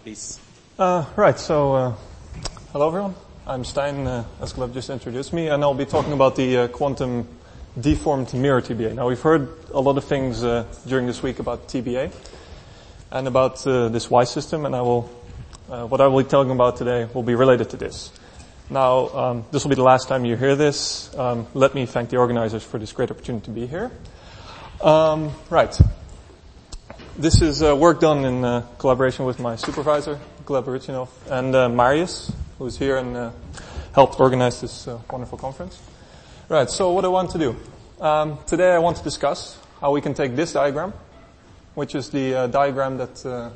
please. Right, so hello everyone. I'm Stijn, as Gleb just introduced me, and I'll be talking about the quantum deformed mirror TBA. Now, we've heard a lot of things during this week about TBA and about this Y system, and what I will be talking about today will be related to this. Now, this will be the last time you hear this. Let me thank the organizers for this great opportunity to be here. Right. This is work done in collaboration with my supervisor, Gleb Rutjanov, and Marius, who's here and helped organize this wonderful conference. Right, so what I want to do. Today I want to discuss how we can take this diagram, which is the diagram that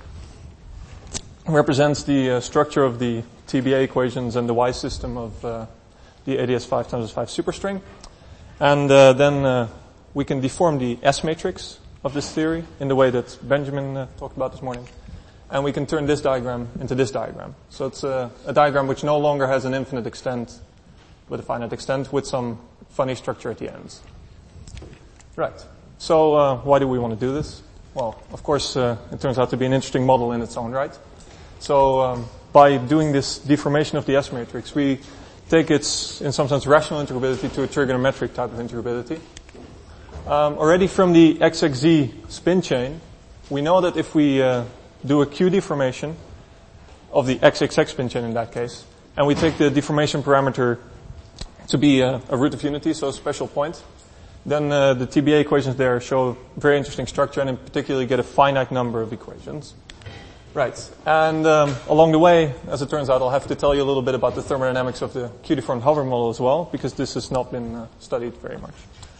represents the structure of the TBA equations and the Y system of the ADS 5 times 5 superstring. And then we can deform the S matrix of this theory in the way that Benjamin talked about this morning. And we can turn this diagram into this diagram. So it's a diagram which no longer has an infinite extent, but a finite extent with some funny structure at the ends. Right. So why do we want to do this? Well, of course, it turns out to be an interesting model in its own right. So by doing this deformation of the S matrix, we take its, in some sense, rational integrability to a trigonometric type of integrability. Already from the XXZ spin chain, we know that if we do a Q deformation of the XXX spin chain in that case, and we take the deformation parameter to be a root of unity, so a special point, then the TBA equations there show very interesting structure, and in particular you get a finite number of equations. Right. And along the way, as it turns out, I'll have to tell you a little bit about the thermodynamics of the Q-deformed hover model as well, because this has not been studied very much.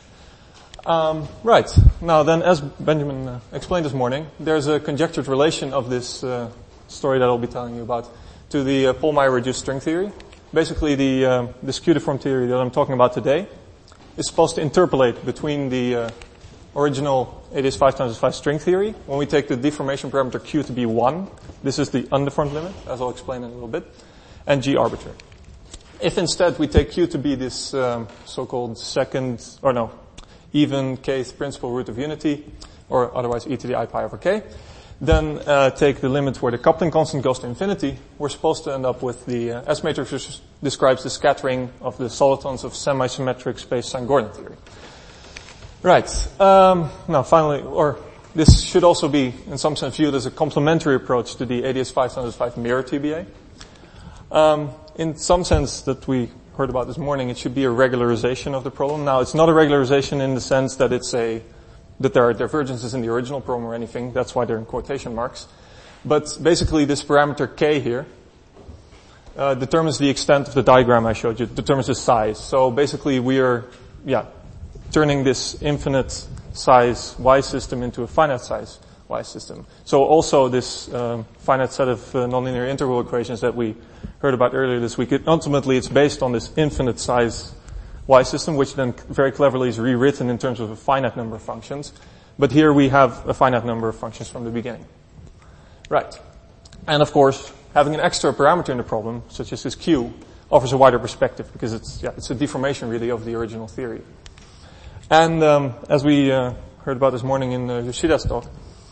Right. Now then, as Benjamin explained this morning, there's a conjectured relation of this story that I'll be telling you about to the Pohlmeier reduced string theory. Basically, this Q-deformed theory that I'm talking about today is supposed to interpolate between the original ADS 5 times 5 string theory. When we take the deformation parameter Q to be 1, this is the undeformed limit, as I'll explain in a little bit, and G arbitrary. If instead we take Q to be this so-called even kth principal root of unity, or otherwise e to the I pi over k, then take the limit where the coupling constant goes to infinity, we're supposed to end up with the S matrix which describes the scattering of the solitons of semi-symmetric space Sine-Gordon theory. Right. Now finally, this should also be in some sense viewed as a complementary approach to the ADS 5 times 5 mirror TBA. In some sense that we heard about this morning, it should be a regularization of the problem. Now, it's not a regularization in the sense that that there are divergences in the original problem or anything. That's why they're in quotation marks. But basically, this parameter k here determines the extent of the diagram I showed you, determines the size. So basically, we are, turning this infinite size Y system into a finite size Y system. So also this finite set of nonlinear integral equations that we heard about earlier this week, ultimately it's based on this infinite size Y system, which then very cleverly is rewritten in terms of a finite number of functions. But here we have a finite number of functions from the beginning. Right. And of course, having an extra parameter in the problem, such as this Q, offers a wider perspective because it's a deformation really of the original theory. And as we heard about this morning in Yoshida's talk,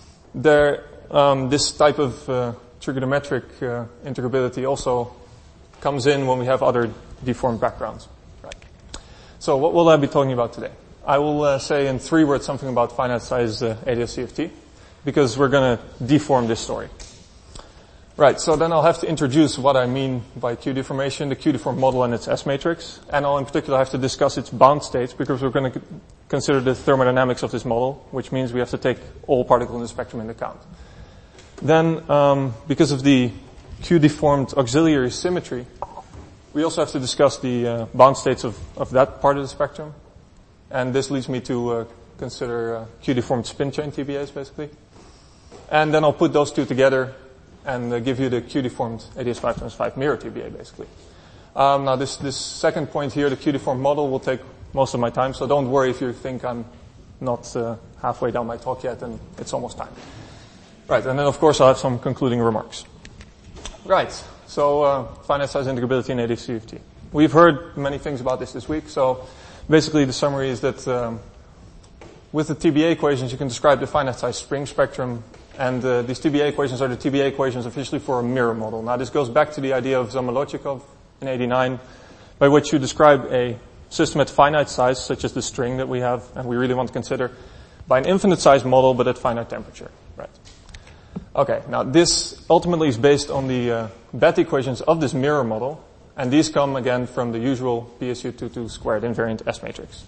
this type of trigonometric integrability also comes in when we have other deformed backgrounds. Right. So what will I be talking about today? I will say in 3 words something about finite size ADS CFT, because we're going to deform this story. Right, so then I'll have to introduce what I mean by Q deformation, the Q deformed model and its S matrix, and I'll in particular have to discuss its bound states, because we're going to consider the thermodynamics of this model, which means we have to take all particles in the spectrum into account. Then, because of the Q-deformed auxiliary symmetry, we also have to discuss the bound states of that part of the spectrum. And this leads me to consider Q-deformed spin chain TBAs, basically. And then I'll put those two together and give you the Q-deformed ADS 5 times 5 mirror TBA, basically. Now, this second point here, the Q-deformed model, will take most of my time, so don't worry if you think I'm not halfway down my talk yet, and it's almost time. Right, and then of course I'll have some concluding remarks. Right, so finite size integrability in ADS CFT. We've heard many things about this week, so basically the summary is that with the TBA equations you can describe the finite size spring spectrum And these TBA equations are the TBA equations officially for a mirror model. Now this goes back to the idea of Zamolodchikov in 89, by which you describe a system at finite size, such as the string that we have, and we really want to consider, by an infinite size model, but at finite temperature. Right. Okay, now this ultimately is based on the Bethe equations of this mirror model, and these come again from the usual PSU22 squared invariant S matrix.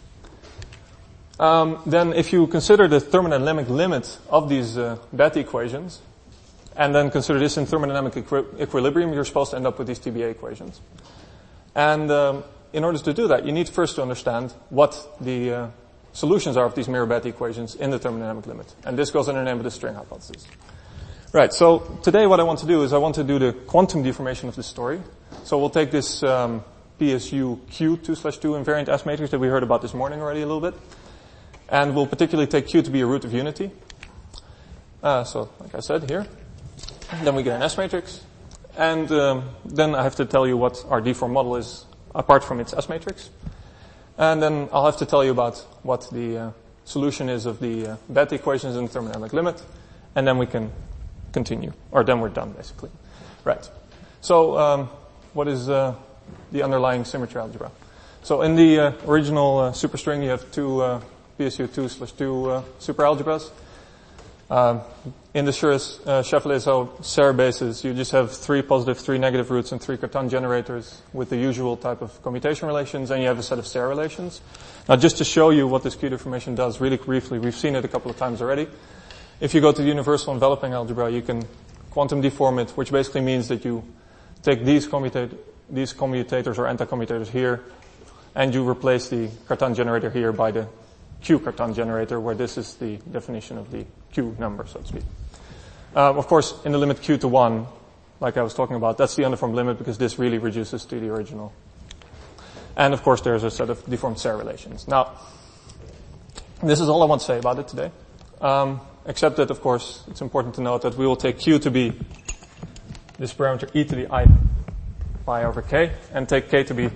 Then if you consider the thermodynamic limit of these Bethe equations, and then consider this in thermodynamic equilibrium, you're supposed to end up with these TBA equations. And in order to do that, you need first to understand what the solutions are of these mirror Bethe equations in the thermodynamic limit. And this goes under the name of the string hypothesis. Right, so today what I want to do is I want to do the quantum deformation of this story. So we'll take this PSU Q 2/2 invariant S matrix that we heard about this morning already a little bit. And we'll particularly take Q to be a root of unity. So, like I said here. Then we get an S matrix. And then I have to tell you what our deformed model is apart from its S matrix. And then I'll have to tell you about what the solution is of the Bethe equations in the thermodynamic limit. And then we can continue. Or then we're done, basically. Right. So, what is the underlying symmetry algebra? So in the original superstring, you have two PSU2/2 superalgebras. In the Chevalier-Serre basis, you just have 3 positive, 3 negative roots and 3 Cartan generators with the usual type of commutation relations, and you have a set of Serre relations. Now, just to show you what this Q deformation does, really briefly, we've seen it a couple of times already. If you go to the universal enveloping algebra, you can quantum deform it, which basically means that you take these commutators or anti-commutators here, and you replace the Cartan generator here by the Q Cartan generator, where this is the definition of the Q number, so to speak. Of course, in the limit Q to 1, like I was talking about, that's the uniform limit because this really reduces to the original. And of course, there's a set of deformed Serre relations. Now, this is all I want to say about it today. Except that, of course, it's important to note that we will take Q to be this parameter e to the I pi over k, and take k to be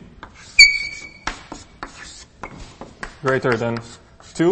greater than 2.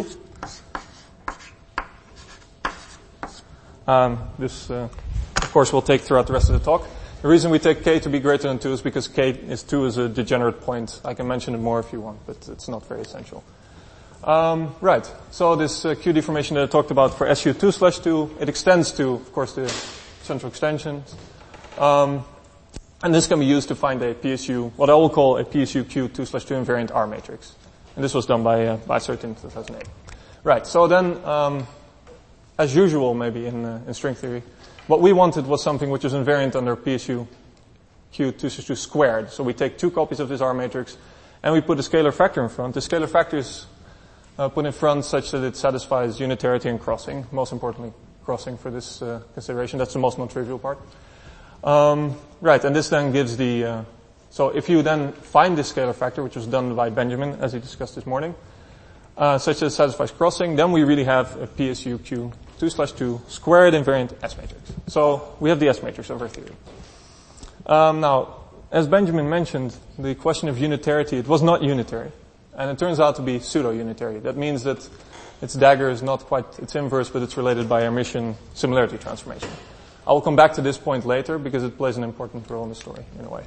This, of course, we'll take throughout the rest of the talk. The reason we take k to be greater than 2 is because 2 is a degenerate point. I can mention it more if you want, but it's not very essential. Right. So this Q deformation that I talked about for SU2/2, it extends to, of course, the central extensions. And this can be used to find a PSU, what I will call a PSU Q 2/2 invariant R matrix. And this was done by Sert in 2008. Right. So then, as usual, maybe in string theory, what we wanted was something which was invariant under PSU Q 2/2 squared. So we take 2 copies of this R matrix, and we put a scalar factor in front. The scalar factor is put in front such that it satisfies unitarity and crossing. Most importantly, crossing for this consideration. That's the most non-trivial part. Right. And this then gives the so if you then find this scalar factor, which was done by Benjamin, as he discussed this morning, such that it satisfies crossing, then we really have a PSU Q 2/2 squared invariant S matrix. So we have the S matrix of our theory. Now, as Benjamin mentioned, the question of unitarity, it was not unitary. And it turns out to be pseudo-unitary. That means that its dagger is not quite its inverse, but it's related by Hermitian similarity transformation. I will come back to this point later because it plays an important role in the story, in a way.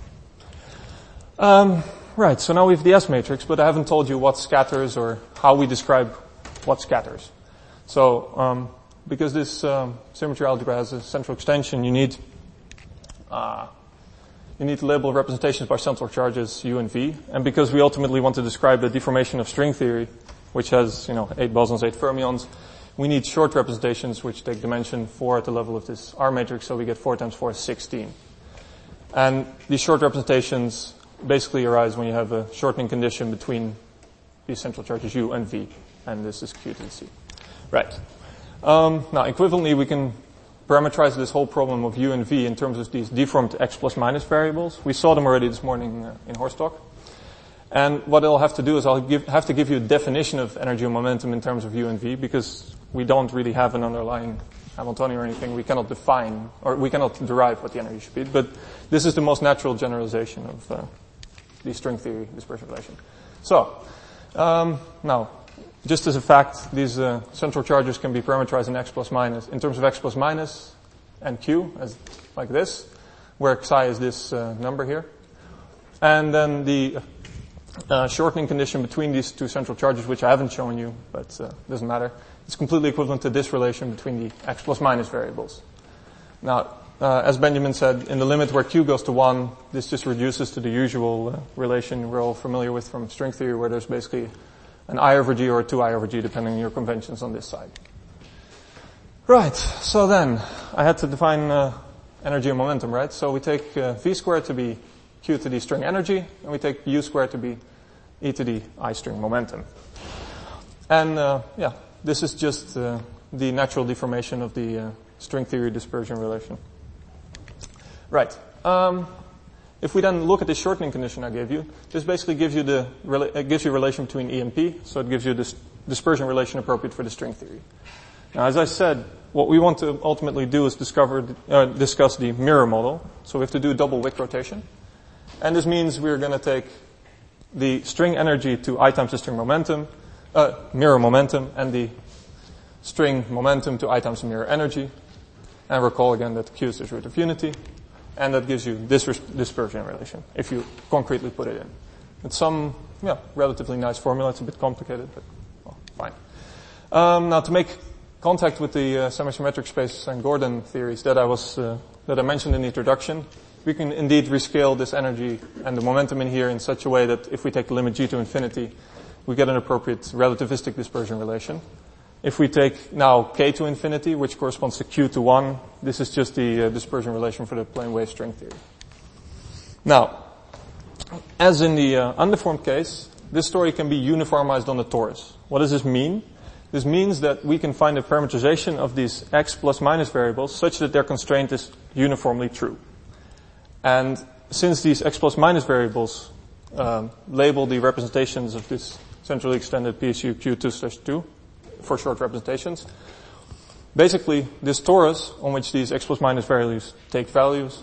Right, so now we have the S matrix, but I haven't told you what scatters or how we describe what scatters. So, because this symmetry algebra has a central extension, you need to label representations by central charges U and V. And because we ultimately want to describe the deformation of string theory, which has, 8 bosons, 8 fermions, we need short representations which take dimension 4 at the level of this R matrix, so we get 4 times 4 is 16. And these short representations basically arise when you have a shortening condition between these central charges U and V, and this is Q to the C. Right. Now, equivalently, we can parameterize this whole problem of U and V in terms of these deformed x plus minus variables. We saw them already this morning in Horst talk. And what I'll have to do is have to give you a definition of energy and momentum in terms of U and V, because we don't really have an underlying Hamiltonian or anything. We cannot define, or we cannot derive what the energy should be. But this is the most natural generalization of the string theory dispersion relation. So, now, just as a fact, these central charges can be parameterized in x plus minus, in terms of x plus minus and q, as like this, where psi is this number here. And then the shortening condition between these two central charges, which I haven't shown you, but doesn't matter, is completely equivalent to this relation between the x plus minus variables. Now, as Benjamin said, in the limit where q goes to 1, this just reduces to the usual relation we're all familiar with from string theory, where there's basically an I over g or a 2I over g, depending on your conventions on this side. Right, so then, I had to define energy and momentum, right? So we take v squared to be q to the string energy, and we take u squared to be e to the I string momentum. And, yeah, this is just the natural deformation of the string theory dispersion relation. Right. If we then look at the shortening condition I gave you, this basically gives you it gives you a relation between E and P, so it gives you this dispersion relation appropriate for the string theory. Now, as I said, what we want to ultimately do is discuss the mirror model. So we have to do a double Wick rotation. And this means we're going to take the string energy to I times the string momentum, mirror momentum, and the string momentum to I times the mirror energy. And recall again that Q is the root of unity. And that gives you this dispersion relation, if you concretely put it in. It's some, relatively nice formula. It's a bit complicated, but well, fine. Now, to make contact with the semisymmetric space and Gordon theories that I mentioned in the introduction, we can indeed rescale this energy and the momentum in here in such a way that if we take the limit g to infinity, we get an appropriate relativistic dispersion relation. If we take now k to infinity, which corresponds to q to 1, this is just the dispersion relation for the plane wave string theory. Now, as in the undeformed case, this story can be uniformized on the torus. What does this mean? This means that we can find a parameterization of these x plus minus variables such that their constraint is uniformly true. And since these x plus minus variables label the representations of this centrally extended PSU Q2/2 for short representations, basically this torus on which these x plus minus variables take values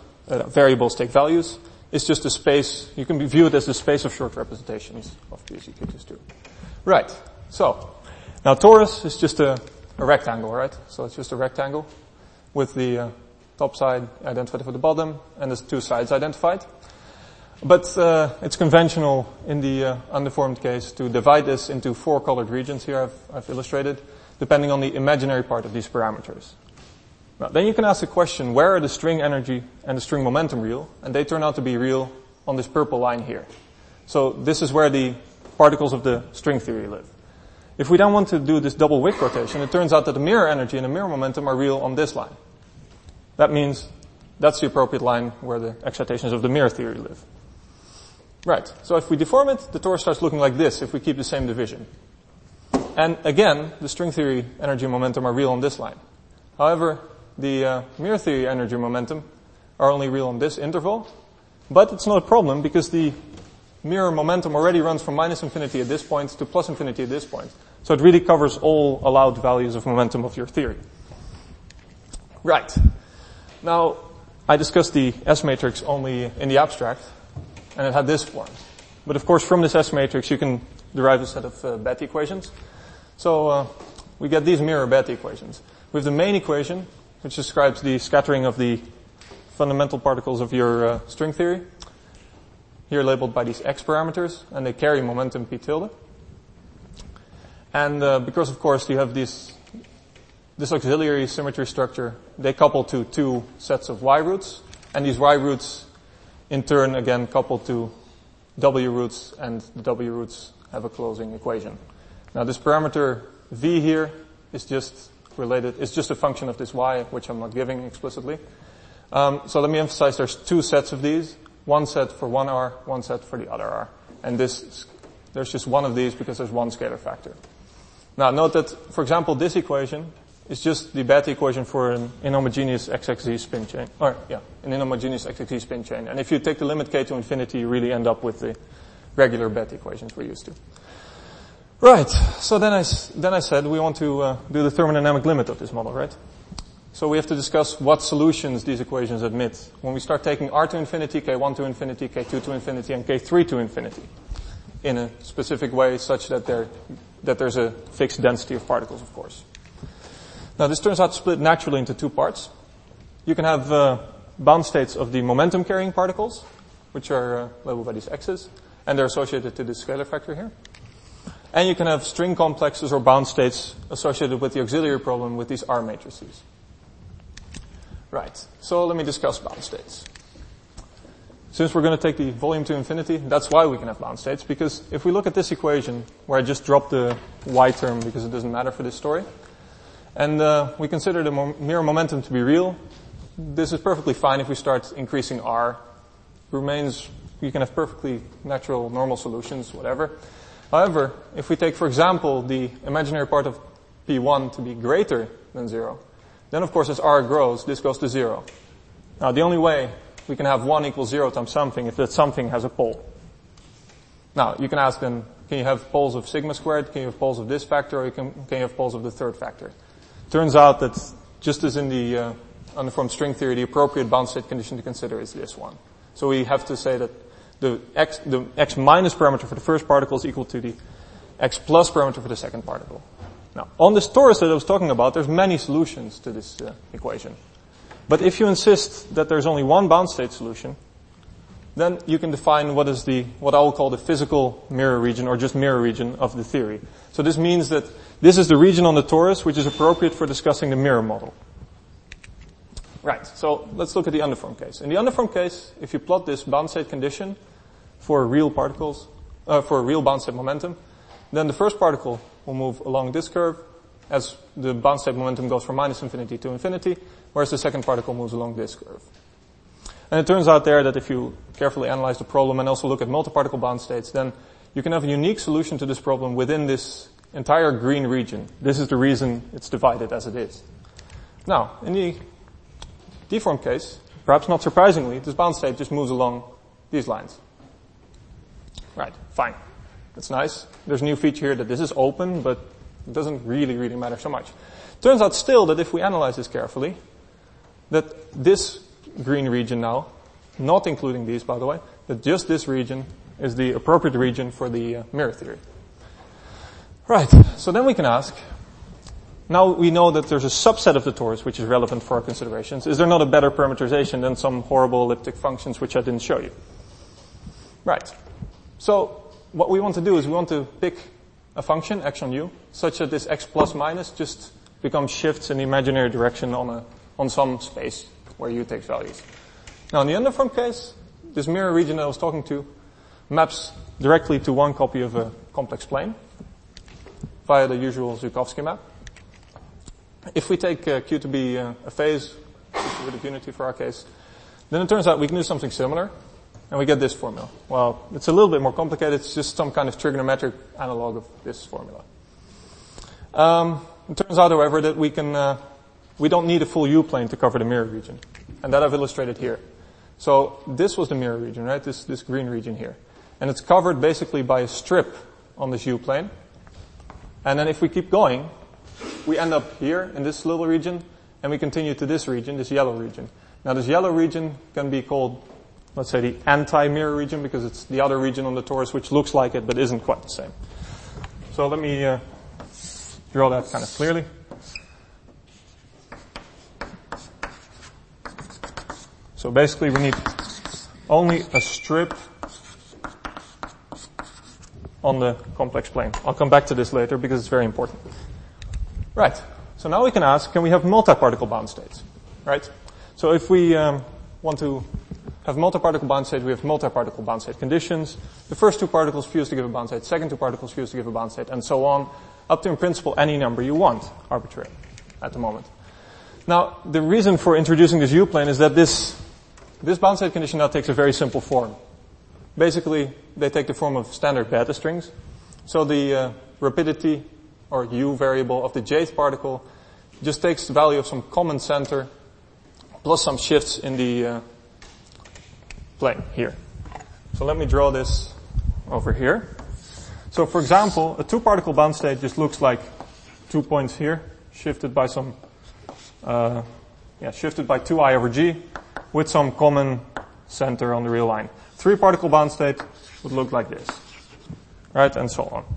is just a space. You can view it as the space of short representations of PSU Q2/2. Right. So now torus is just a rectangle, right? So it's just a rectangle with the top side identified with the bottom and there's two sides identified. But it's conventional in the undeformed case to divide this into 4 colored regions here I've illustrated, depending on the imaginary part of these parameters. Now, then you can ask the question, where are the string energy and the string momentum real? And they turn out to be real on this purple line here. So this is where the particles of the string theory live. If we then want to do this double Wick rotation, it turns out that the mirror energy and the mirror momentum are real on this line. That means that's the appropriate line where the excitations of the mirror theory live. Right. So if we deform it, the torus starts looking like this if we keep the same division. And again, the string theory energy and momentum are real on this line. However, the mirror theory energy and momentum are only real on this interval. But it's not a problem because the mirror momentum already runs from minus infinity at this point to plus infinity at this point. So it really covers all allowed values of momentum of your theory. Right. Now, I discussed the S matrix only in the abstract, and it had this form. But of course, from this S matrix, you can derive a set of Bethe equations. So we get these mirror Bethe equations. We have the main equation, which describes the scattering of the fundamental particles of your string theory, here labeled by these x parameters, and they carry momentum p tilde. And because, of course, you have this auxiliary symmetry structure, they couple to 2 sets of y roots, and these y roots in turn, again, couple to w roots, and the w roots have a closing equation. Now, this parameter v here is just related, it's just a function of this y, which I'm not giving explicitly. So let me emphasize there's 2 sets of these, one set for one r, one set for the other r. And there's just one of these because there's one scalar factor. Now, note that, for example, this equation is just the Bethe equation for an inhomogeneous XXZ spin chain. An inhomogeneous XXZ spin chain. And if you take the limit k to infinity, you really end up with the regular Bethe equations we're used to. Right. So then I said we want to do the thermodynamic limit of this model, right? So we have to discuss what solutions these equations admit when we start taking r to infinity, k1 to infinity, k2 to infinity, and k3 to infinity. in a specific way such that there's a fixed density of particles, of course. Now, this turns out to split naturally into two parts. You can have bound states of the momentum-carrying particles, which are labeled by these x's, and they're associated to this scalar factor here. And you can have string complexes or bound states associated with the auxiliary problem with these R matrices. Right, so let me discuss bound states. Since we're going to take the volume to infinity, that's why we can have bound states, because if we look at this equation, where I just dropped the y term because it doesn't matter for this story, and we consider the mirror momentum to be real, this is perfectly fine if we start increasing R. Remains, you can have perfectly natural, normal solutions, whatever. However, if we take, for example, the imaginary part of P1 to be greater than 0, then of course as R grows, this goes to 0. Now the only way we can have 1 equals 0 times something if that something has a pole. Now you can ask then, can you have poles of sigma squared, can you have poles of this factor, or can you have poles of the third factor? Turns out that just as in the uniform string theory, the appropriate bound state condition to consider is this one. So we have to say that the x minus parameter for the first particle is equal to the x plus parameter for the second particle. Now, on this torus that I was talking about, there's many solutions to this equation. But if you insist that there's only one bound state solution, then you can define what I will call the physical mirror region, or just mirror region of the theory. So this means that this is the region on the torus which is appropriate for discussing the mirror model. Right, so let's look at the underform case. In the underform case, if you plot this bound state condition for real particles, for a real bound state momentum, then the first particle will move along this curve as the bound state momentum goes from minus infinity to infinity, whereas the second particle moves along this curve. And it turns out there that if you carefully analyze the problem and also look at multiparticle bound states, then you can have a unique solution to this problem within this entire green region. This is the reason it's divided as it is. Now, in the deform case, perhaps not surprisingly, this bound state just moves along these lines. Right, fine. That's nice. There's a new feature here that this is open, but it doesn't really matter so much. Turns out still that if we analyze this carefully, that this green region now, not including these by the way, that just this region is the appropriate region for the mirror theory. Right, so then we can ask, now we know that there's a subset of the torus which is relevant for our considerations. Is there not a better parameterization than some horrible elliptic functions which I didn't show you? Right. So what we want to do is we want to pick a function, x on u, such that this x plus minus just becomes shifts in the imaginary direction on some space where u takes values. Now in the underform case, this mirror region that I was talking to maps directly to one copy of a complex plane via the usual Zhukovsky map. If we take Q to be a phase, with of unity for our case, then it turns out we can do something similar, and we get this formula. Well, it's a little bit more complicated. It's just some kind of trigonometric analog of this formula. It turns out, however, that we don't need a full U-plane to cover the mirror region, and that I've illustrated here. So this was the mirror region, right? This green region here. And it's covered basically by a strip on this U-plane. And then if we keep going, we end up here in this little region, and we continue to this region, this yellow region. Now this yellow region can be called, let's say, the anti-mirror region, because it's the other region on the torus which looks like it but isn't quite the same. So let me draw that kind of clearly. So basically we need only a strip on the complex plane. I'll come back to this later because it's very important. Right. So now we can ask, can we have multi-particle bound states? Right? So if we want to have multi-particle bound states, we have multi-particle bound state conditions. The first two particles fuse to give a bound state, second two particles fuse to give a bound state, and so on, up to in principle any number you want, arbitrary, at the moment. Now, the reason for introducing this U-plane is that this bound state condition now takes a very simple form. Basically, they take the form of standard Bethe strings. So the rapidity, or U variable, of the jth particle just takes the value of some common center plus some shifts in the plane here. So let me draw this over here. So for example, a two-particle bound state just looks like 2 points here, shifted by some, shifted by 2I over G with some common center on the real line. Three-particle bound state would look like this. right, and so on.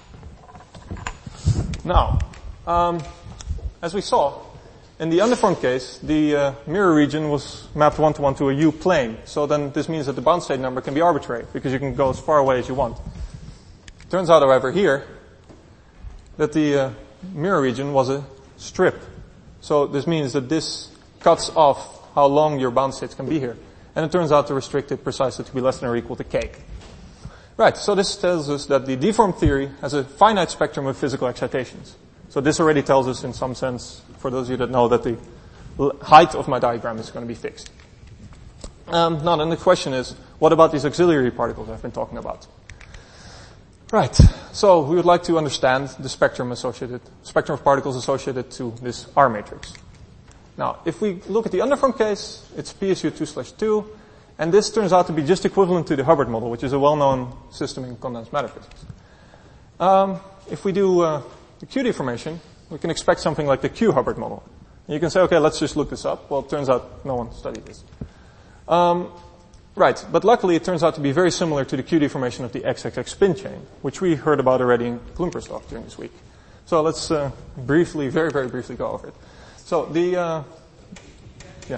Now, as we saw, in the undeformed case, the mirror region was mapped one-to-one to a U-plane. So then this means that the bound state number can be arbitrary, because you can go as far away as you want. Turns out, however, here, that the mirror region was a strip. So this means that this cuts off how long your bound states can be here. And it turns out to restrict it precisely to be less than or equal to k. Right, so this tells us that the deformed theory has a finite spectrum of physical excitations. So this already tells us in some sense, for those of you that know, that the height of my diagram is going to be fixed. Now then the question is, what about these auxiliary particles I've been talking about? Right, so we would like to understand the spectrum of particles associated to this R matrix. Now, if we look at the undeformed case, it's PSU 2/2, and this turns out to be just equivalent to the Hubbard model, which is a well-known system in condensed matter physics. If we do the Q deformation, we can expect something like the Q Hubbard model. And you can say, okay, let's just look this up. Well, it turns out no one studied this. Right, but luckily it turns out to be very similar to the Q deformation of the XXX spin chain, which we heard about already in Klumper's talk during this week. So let's briefly, very, very briefly go over it. So the, yeah.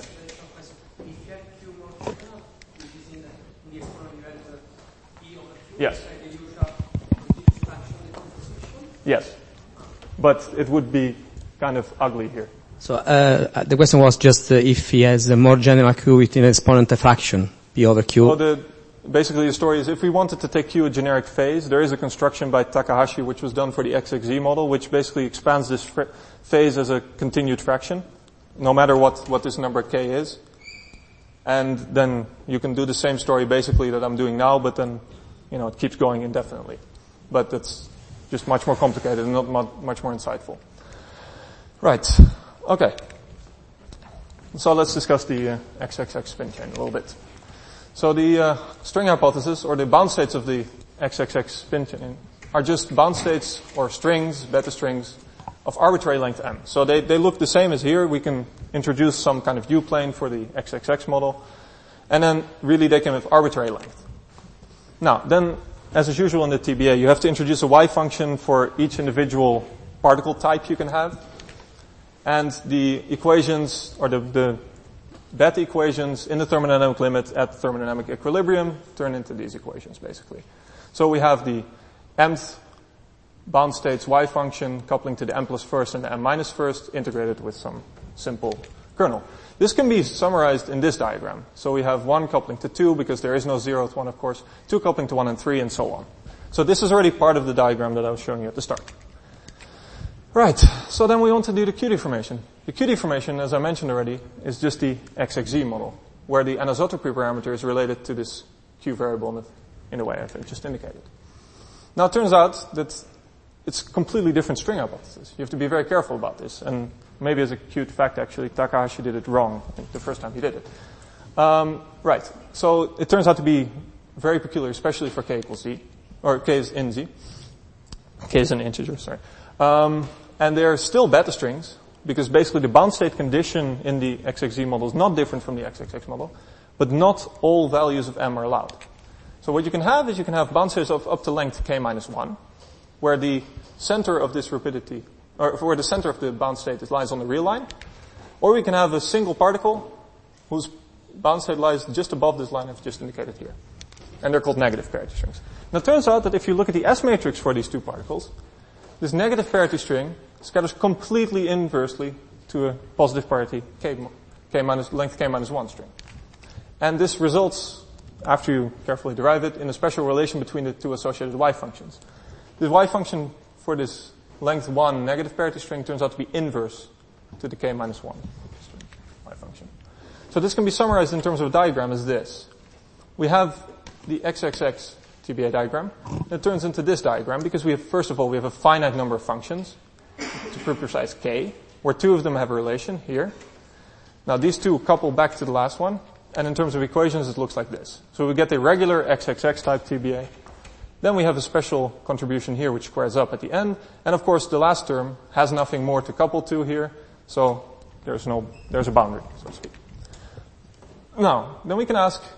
Yes. Yes. But it would be kind of ugly here. So the question was just if he has a more general Q with an exponent fraction, P over Q. Well, basically the story is if we wanted to take Q a generic phase, there is a construction by Takahashi which was done for the XXZ model, which basically expands this phase as a continued fraction, no matter what this number k is. And then you can do the same story basically that I'm doing now, but then, it keeps going indefinitely. But it's just much more complicated and not much more insightful. Right. Okay. So let's discuss the XXX spin chain a little bit. So the string hypothesis, or the bound states of the XXX spin chain, are just bound states or strings, beta strings, of arbitrary length m. So they look the same as here. We can introduce some kind of U-plane for the XXX model, and then really they can have arbitrary length. Now, then, as is usual in the TBA, you have to introduce a y function for each individual particle type you can have. And the equations, or the beta equations in the thermodynamic limit at thermodynamic equilibrium turn into these equations, basically. So we have the mth bound states y function coupling to the m plus first and the m minus first integrated with some simple kernel. This can be summarized in this diagram. So we have 1 coupling to 2 because there is no 0th one, of course, 2 coupling to 1 and 3 and so on. So this is already part of the diagram that I was showing you at the start. Right, so then we want to do the Q deformation. The Q deformation, as I mentioned already, is just the XXZ model, where the anisotropy parameter is related to this Q variable in the way I've just indicated. Now it turns out that it's a completely different string hypothesis. You have to be very careful about this, and maybe as a cute fact actually, Takahashi did it wrong, I think, the first time he did it. Right, so it turns out to be very peculiar, especially for k equals z, or k is in z. K is an integer, sorry. And they're still beta strings, because basically the bound state condition in the XXZ model is not different from the XXX model, but not all values of m are allowed. So what you can have is you can have bound states of up to length k minus 1, where the center of this rapidity, or where the center of the bound state lies on the real line, or we can have a single particle whose bound state lies just above this line I've just indicated here. And they're called negative parity strings. Now it turns out that if you look at the S matrix for these two particles, this negative parity string scatters completely inversely to a positive parity length k minus 1 string. And this results, after you carefully derive it, in a special relation between the two associated y functions. The y function for this length 1 negative parity string turns out to be inverse to the k minus 1 string, y function. So this can be summarized in terms of a diagram as this. We have the XXX TBA diagram. It turns into this diagram because we have, first of all, we have a finite number of functions, to be precise k, where 2 of them have a relation here. Now these two couple back to the last one, and in terms of equations it looks like this. So we get a regular XXX type TBA. Then we have a special contribution here which squares up at the end, and of course the last term has nothing more to couple to here, so there's a boundary, so to speak. Now, then we can ask,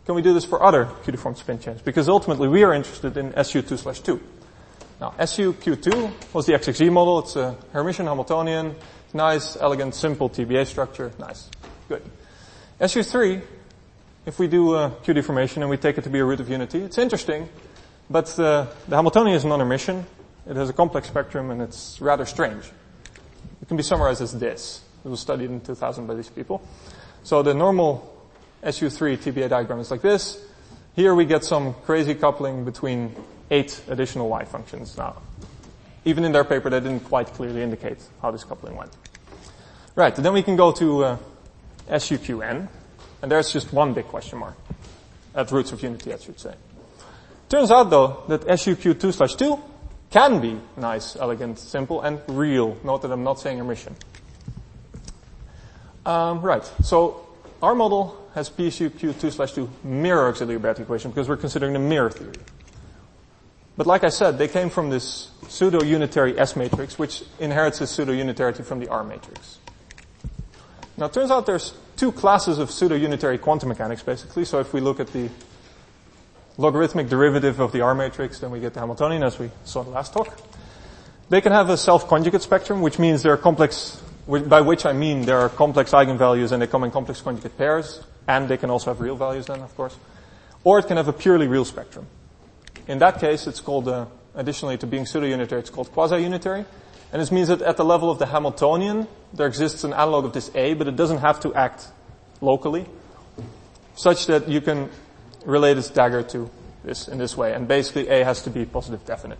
can we do this for other Q-deformed spin chains? Because ultimately we are interested in SU2/2. Now, SUQ2 was the XXZ model. It's a Hermitian Hamiltonian. Nice, elegant, simple TBA structure. Nice. Good. SU3, if we do a Q deformation and we take it to be a root of unity, it's interesting, but the Hamiltonian is non-Hermitian. It has a complex spectrum and it's rather strange. It can be summarized as this. It was studied in 2000 by these people. So the normal SU3 TBA diagram is like this. Here we get some crazy coupling between 8 additional Y functions. Now, even in their paper, they didn't quite clearly indicate how this coupling went. Right, and then we can go to SUQN, and there's just one big question mark. At roots of unity, I should say. Turns out, though, that SUQ2/2 can be nice, elegant, simple, and real. Note that I'm not saying Hermitian. Right, so our model has PSUQ2/2 mirror auxiliary Baird equation because we're considering the mirror theory. But like I said, they came from this pseudo-unitary S matrix, which inherits this pseudo-unitarity from the R matrix. Now, it turns out there's 2 classes of pseudo-unitary quantum mechanics, basically. So if we look at the logarithmic derivative of the R matrix, then we get the Hamiltonian, as we saw in the last talk. They can have a self-conjugate spectrum, which means they're complex, by which I mean there are complex eigenvalues and they come in complex conjugate pairs, and they can also have real values then, of course. Or it can have a purely real spectrum. In that case, it's called, additionally to being pseudo-unitary, it's called quasi-unitary. And this means that at the level of the Hamiltonian, there exists an analog of this A, but it doesn't have to act locally, such that you can relate its dagger to this in this way. And basically, A has to be positive definite.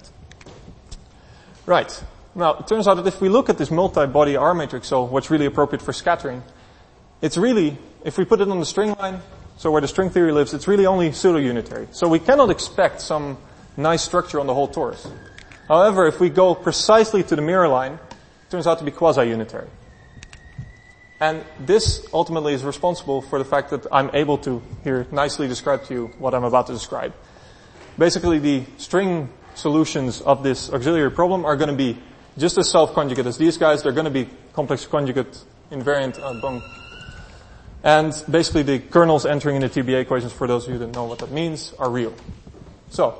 Right. Now, it turns out that if we look at this multi-body R matrix, so what's really appropriate for scattering, it's really, if we put it on the string line, so where the string theory lives, it's really only pseudo-unitary. So we cannot expect some nice structure on the whole torus. However, if we go precisely to the mirror line, it turns out to be quasi-unitary. And this ultimately is responsible for the fact that I'm able to here nicely describe to you what I'm about to describe. Basically, the string solutions of this auxiliary problem are going to be just as self-conjugate as these guys. They're going to be complex conjugate invariant and basically the kernels entering in the TBA equations, for those of you that know what that means, are real. So,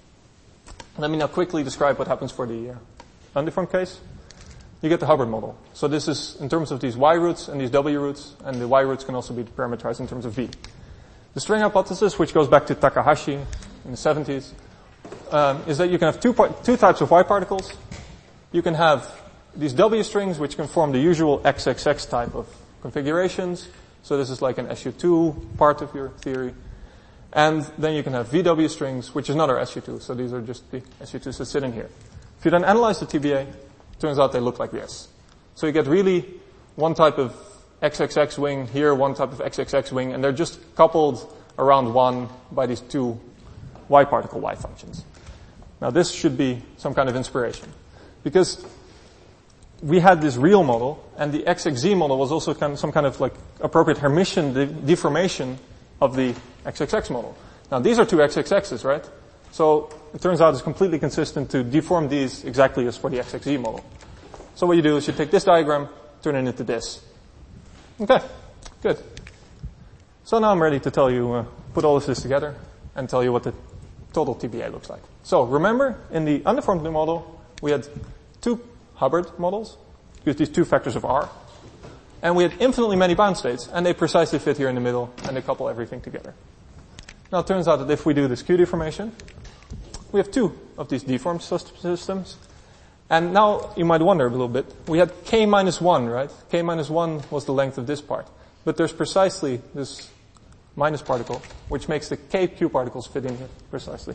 let me now quickly describe what happens for the undeformed case. You get the Hubbard model. So this is in terms of these Y roots and these W roots, and the Y roots can also be parameterized in terms of V. The string hypothesis, which goes back to Takahashi in the 70s, is that you can have two types of Y particles. You can have these W strings, which can form the usual XXX type of configurations. So this is like an SU2 part of your theory. And then you can have VW strings, which is another SU2. So these are just the SU2s that sit in here. If you then analyze the TBA, it turns out they look like this. So you get really one type of XXX wing here, one type of XXX wing, and they're just coupled around 1 by these 2 Y particle Y functions. Now this should be some kind of inspiration. Because we had this real model, and the XXZ model was also some kind of like appropriate Hermitian deformation of the XXX model. Now these are 2 XXXs, right? So it turns out it's completely consistent to deform these exactly as for the XXZ model. So what you do is you take this diagram, turn it into this. Okay, good. So now I'm ready to tell you, put all of this together and tell you what the total TBA looks like. So remember, in the undeformed model, we had 2 Hubbard models, use these 2 factors of R, and we had infinitely many bound states, and they precisely fit here in the middle, and they couple everything together. Now it turns out that if we do this Q deformation, we have 2 of these deformed systems, and now you might wonder a little bit, we had K minus 1, right? K minus 1 was the length of this part, but there's precisely this minus particle, which makes the KQ particles fit in here precisely.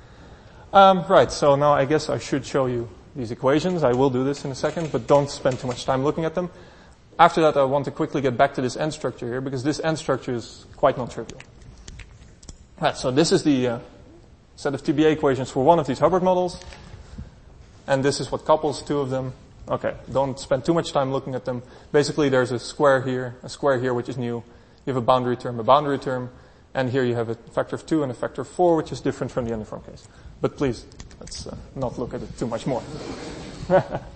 Right, so now I guess I should show you these equations. I will do this in a second, but don't spend too much time looking at them. After that, I want to quickly get back to this end structure here, because this end structure is quite non-trivial. Right, so this is the set of TBA equations for one of these Hubbard models, and this is what couples 2 of them. Okay, don't spend too much time looking at them. Basically, there's a square here, which is new. You have a boundary term, and here you have a factor of 2 and a factor of 4, which is different from the uniform case. But please, let's not look at it too much more.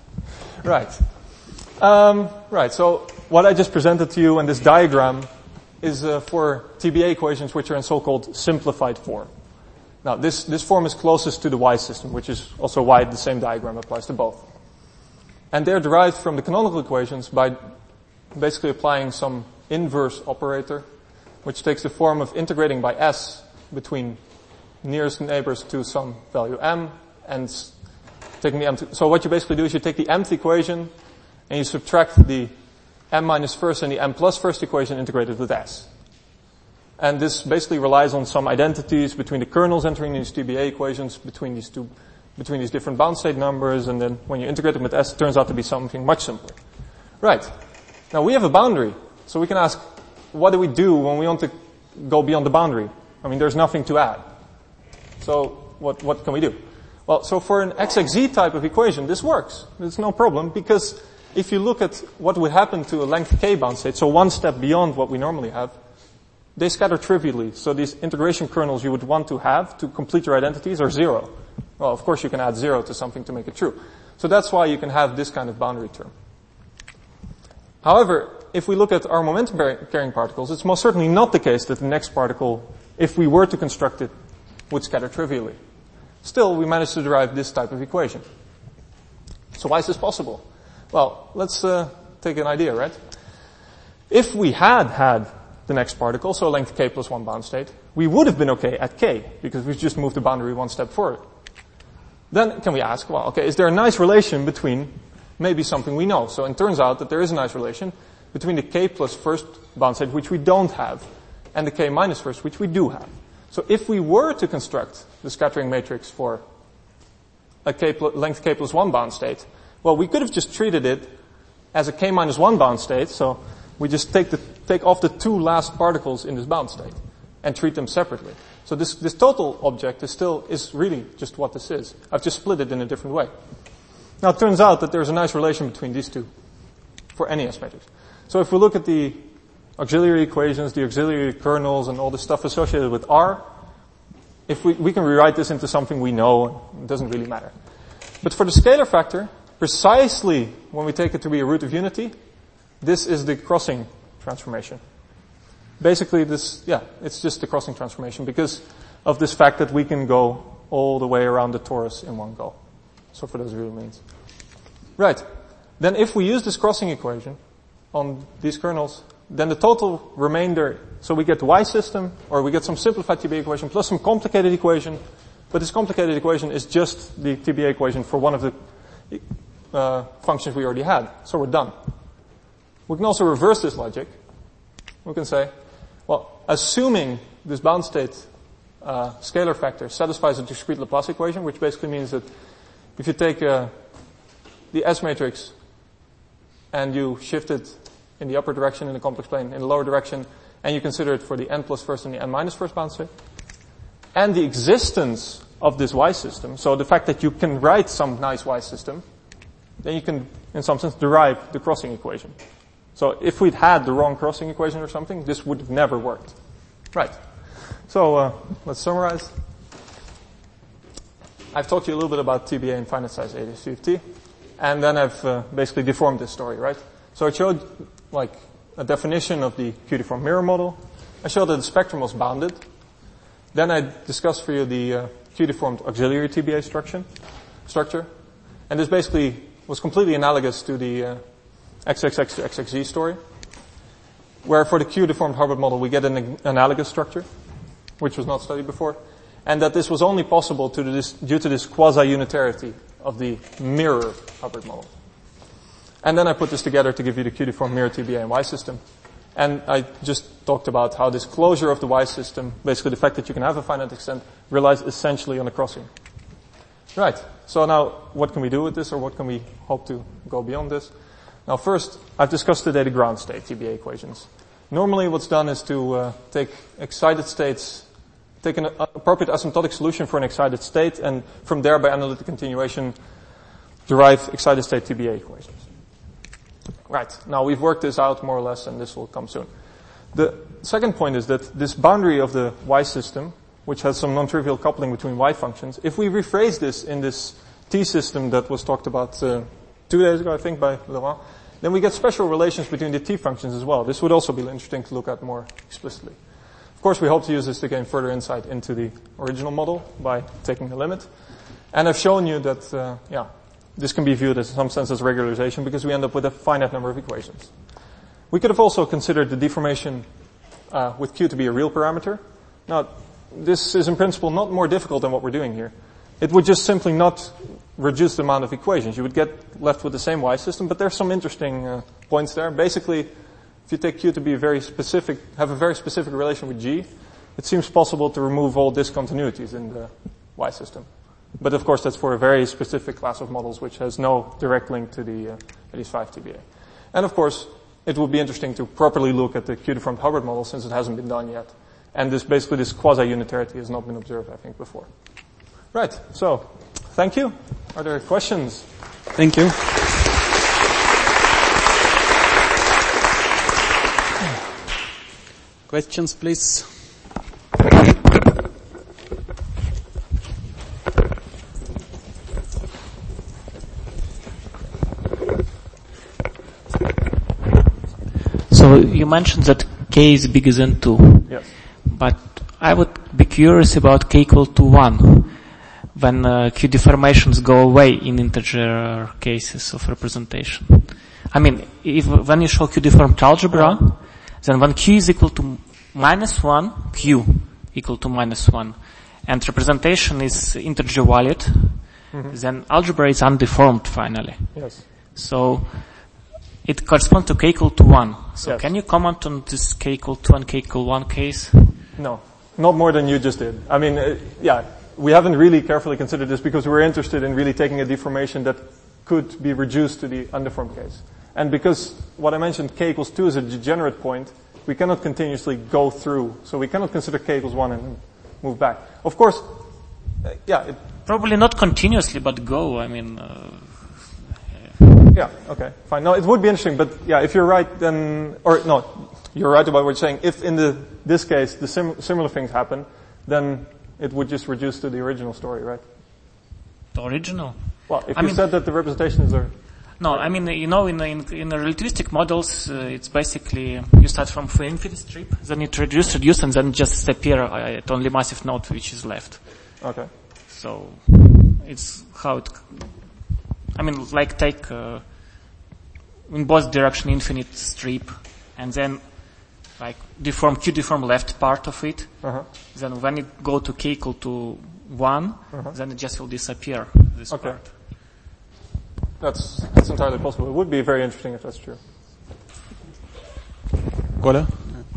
Right. Right, so what I just presented to you in this diagram is for TBA equations which are in so-called simplified form. Now, this form is closest to the Y system, which is also why the same diagram applies to both. And they're derived from the canonical equations by basically applying some inverse operator, which takes the form of integrating by S between nearest neighbors to some value m, and taking the mth. So what you basically do is you take the mth equation, and you subtract the m minus first and the m plus first equation integrated with S. And this basically relies on some identities between the kernels entering these TBA equations, between these different bound state numbers, and then when you integrate them with S, it turns out to be something much simpler. Right. Now we have a boundary, so we can ask, what do we do when we want to go beyond the boundary? I mean, there's nothing to add. So what can we do? Well, so for an XXZ type of equation, this works. There's no problem, because if you look at what would happen to a length k bound state, so one step beyond what we normally have, they scatter trivially. So these integration kernels you would want to have to complete your identities are 0. Well, of course you can add 0 to something to make it true. So that's why you can have this kind of boundary term. However, if we look at our momentum carrying particles, it's most certainly not the case that the next particle, if we were to construct it, would scatter trivially. Still, we managed to derive this type of equation. So why is this possible? Well, let's take an idea, right? If we had the next particle, so length k plus 1 bound state, we would have been okay at k, because we've just moved the boundary one step forward. Then can we ask, well, okay, is there a nice relation between maybe something we know? So it turns out that there is a nice relation between the k plus first bound state, which we don't have, and the k minus first, which we do have. So if we were to construct the scattering matrix for a length k plus 1 bound state, well, we could have just treated it as a k minus 1 bound state, so we just take off the two last particles in this bound state and treat them separately. So this total object is really just what this is. I've just split it in a different way. Now it turns out that there's a nice relation between these two for any S matrix. So if we look at the auxiliary equations, the auxiliary kernels, and all the stuff associated with R, if we can rewrite this into something we know, it doesn't really matter. But for the scalar factor, precisely when we take it to be a root of unity, this is the crossing transformation. Basically it's just the crossing transformation because of this fact that we can go all the way around the torus in one go. So for those real means. Right. Then if we use this crossing equation on these kernels, then the total remainder, so we get the Y system, or we get some simplified TBA equation plus some complicated equation, but this complicated equation is just the TBA equation for one of the functions we already had. So we're done. We can also reverse this logic. We can say, well, assuming this bound state scalar factor satisfies a discrete Laplace equation, which basically means that if you take the S matrix and you shift it in the upper direction in the complex plane, in the lower direction, and you consider it for the n plus first and the n minus first bound state, and the existence of this Y system, so the fact that you can write some nice Y system, then you can, in some sense, derive the crossing equation. So if we'd had the wrong crossing equation or something, this would have never worked. Right. So let's summarize. I've talked to you a little bit about TBA and finite size ADS-CFT, and then I've basically deformed this story, right? So I showed like a definition of the Q-deformed mirror model. I showed that the spectrum was bounded. Then I discussed for you the Q-deformed auxiliary TBA structure. And this basically was completely analogous to the XXX to XXZ story, where for the Q-deformed Hubbard model we get an analogous structure, which was not studied before, and that this was only possible due to this quasi-unitarity of the mirror Hubbard model. And then I put this together to give you the Q-deformed mirror TBA and Y system. And I just talked about how this closure of the Y system, basically the fact that you can have a finite extent, relies essentially on the crossing. Right. So now, what can we do with this, or what can we hope to go beyond this? Now first, I've discussed today the ground state TBA equations. Normally what's done is to take excited states, take an appropriate asymptotic solution for an excited state, and from there by analytic continuation derive excited state TBA equations. Right. Now we've worked this out more or less, and this will come soon. The second point is that this boundary of the Y system, which has some non-trivial coupling between Y functions, if we rephrase this in this T system that was talked about 2 days ago, I think, by Laurent, Then we get special relations between the t functions as well. This would also be interesting to look at more explicitly. Of course, we hope to use this to gain further insight into the original model by taking the limit. And I've shown you that, this can be viewed as, in some sense, as regularization because we end up with a finite number of equations. We could have also considered the deformation with Q to be a real parameter. Now, this is in principle not more difficult than what we're doing here. It would just simply not reduce the amount of equations. You would get left with the same Y system, but there's some interesting points there. Basically, if you take Q to be have a very specific relation with G, it seems possible to remove all discontinuities in the Y system. But of course, that's for a very specific class of models which has no direct link to the ADS5 TBA. And of course, it would be interesting to properly look at the Q-deformed Hubbard model since it hasn't been done yet. And this quasi-unitarity has not been observed, I think, before. Right. So, thank you. Are there questions? Thank you. Questions, please. So you mentioned that k is bigger than 2. Yes. But I would be curious about k equal to 1 when q deformations go away in integer cases of representation. I mean, when you show q deformed algebra, then when q is equal to -1, q equal to -1, and representation is integer valued, then algebra is undeformed finally. Yes. So it corresponds to k equal to 1. So yes. Can you comment on this k equal to and k equal 1 case? No, not more than you just did. I mean, we haven't really carefully considered this because we're interested in really taking a deformation that could be reduced to the undeformed case. And because what I mentioned, k equals 2 is a degenerate point, we cannot continuously go through. So we cannot consider k equals 1 and move back. Of course, Probably not continuously, but go. I mean... Yeah, okay, fine. No, it would be interesting, but if you're right, then, you're right about what you're saying. If in this case, the similar things happen, then it would just reduce to the original story, right? The original? Well, if you said that the representations are... No, I mean, in the relativistic models, it's basically, you start from free infinite strip, then it reduce, and then just appear at only massive node which is left. Okay. So, it's how it... I mean, like take in both direction infinite strip, and then like Q-deform left part of it. Then when it go to k equal to 1, then it just will disappear, this part. That's entirely possible. It would be very interesting if that's true. Коля?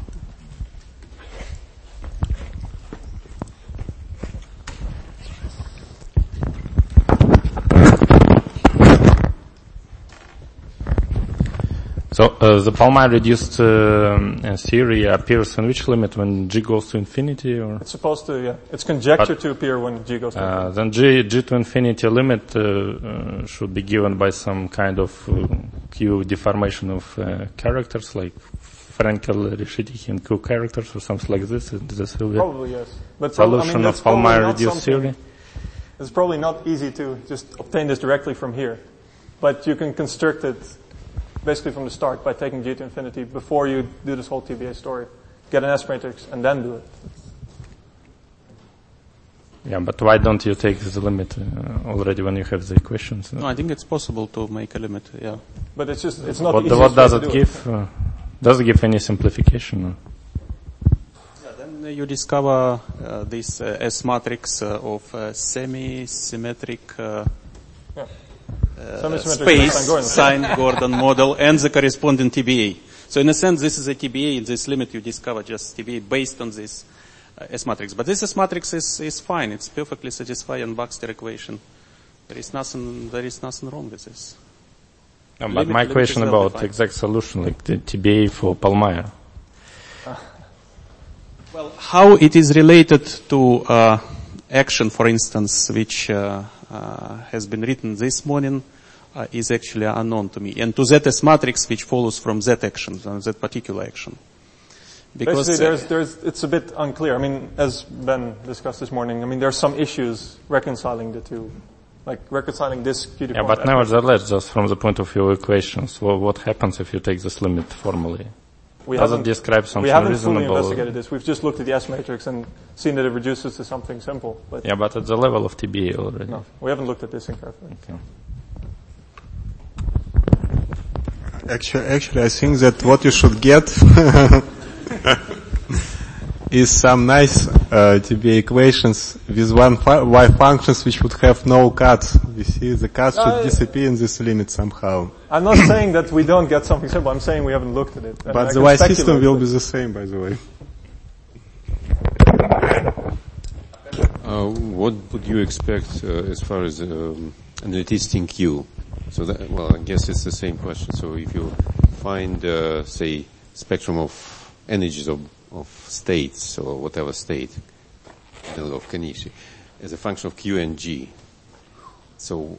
So the Palmai-reduced theory appears in which limit, when g goes to infinity, or? It's supposed to, It's conjectured to appear when g goes to infinity. Then g to infinity limit should be given by some kind of q deformation of characters, like Frenkel, Reshetikhin q characters, or something like this. This will be probably yes. But solution of Palmai-reduced theory. It's probably not easy to just obtain this directly from here, but you can construct it basically from the start by taking g to infinity before you do this whole TBA story. Get an S matrix and then do it. Yeah, but why don't you take the limit already when you have the equations? No, I think it's possible to make a limit, yeah. But it's not easy. What does it give? Does it give any simplification? Yeah, then you discover this S matrix of semi-symmetric space Sine-Gordon model and the corresponding TBA. So in a sense, this is a TBA. In this limit, you discover just TBA based on this S matrix. But this S matrix is fine. It's perfectly satisfying Baxter equation. There is nothing wrong with this. No, but my question about the exact solution, like the TBA for Palmai. Well, how it is related to action, for instance, which has been written this morning, is actually unknown to me. And to that S matrix which follows from that action, that particular action. Because basically, it's a bit unclear. I mean, as Ben discussed this morning, I mean, there are some issues reconciling the two like reconciling this Q Yeah, deformed but S nevertheless, just from the point of view of equations, what happens if you take this limit formally? Does it describe something we haven't reasonable? fully investigated this. We've just looked at the S matrix and seen that it reduces to something simple. But Yeah, but at the level of TBA already. no, we haven't looked at this in carefully. Okay. Actually, I think that what you should get is some nice TBA equations with y functions which would have no cuts. You see, the cuts should disappear in this limit somehow. I'm not saying that we don't get something simple. I'm saying we haven't looked at it. And But I the can y speculate, system will but- be the same, by the way. What would you expect as far as analyticity in Q? So that, well, I guess it's the same question. So if you find, say, spectrum of energies of states or whatever state, of Kanishi, as a function of Q and G. So,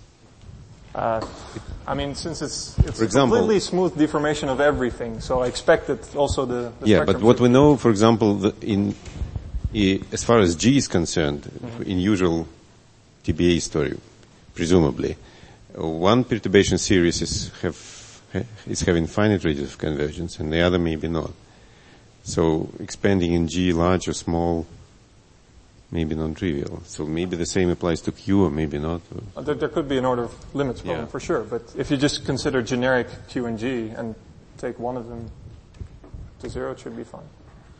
I mean, since it's For example- completely smooth deformation of everything, so I expect that also the yeah, spectrum but what should we be- know, for example, as far as G is concerned, in usual TBA story, presumably, one perturbation series is having finite radius of convergence, and the other maybe not. So expanding in G, large or small, maybe non-trivial. So maybe the same applies to Q, or maybe not. There could be an order of limits problem Yeah. for sure, but if you just consider generic Q and G and take one of them to zero, it should be fine.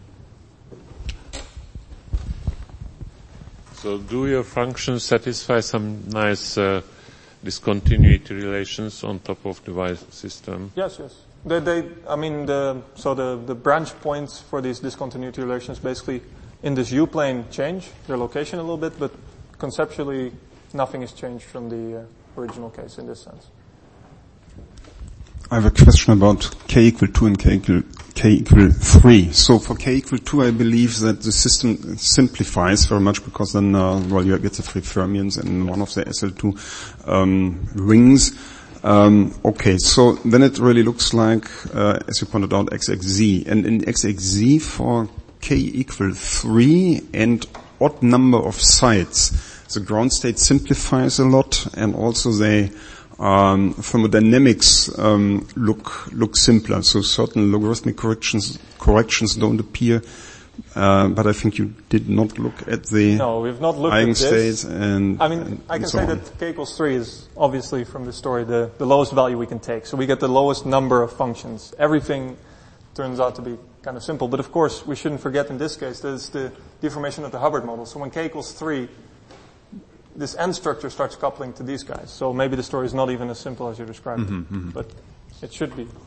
So do your functions satisfy some nice discontinuity relations on top of the Y system? Yes. The branch points for these discontinuity relations basically in this U-plane change their location a little bit, but conceptually nothing has changed from the original case in this sense. I have a question about k equal 2 and k equal 3. So for k equal 2, I believe that the system simplifies very much because then, you get the three fermions in one of the SL2 rings. Okay, so then it really looks like, as you pointed out, XXZ. And in XXZ for k equal 3 and odd number of sites, the ground state simplifies a lot, and also they thermodynamics look simpler. So certain logarithmic corrections don't appear. But I think you did not look at the No, we've not looked at this. eigenstates and I mean, I can so say on. that k equals 3 is obviously from the story the lowest value we can take. So we get the lowest number of functions. Everything turns out to be kind of simple. But of course, we shouldn't forget in this case that it's the deformation of the Hubbard model. So when k equals 3, this N structure starts coupling to these guys. So maybe the story is not even as simple as you described it. But it should be.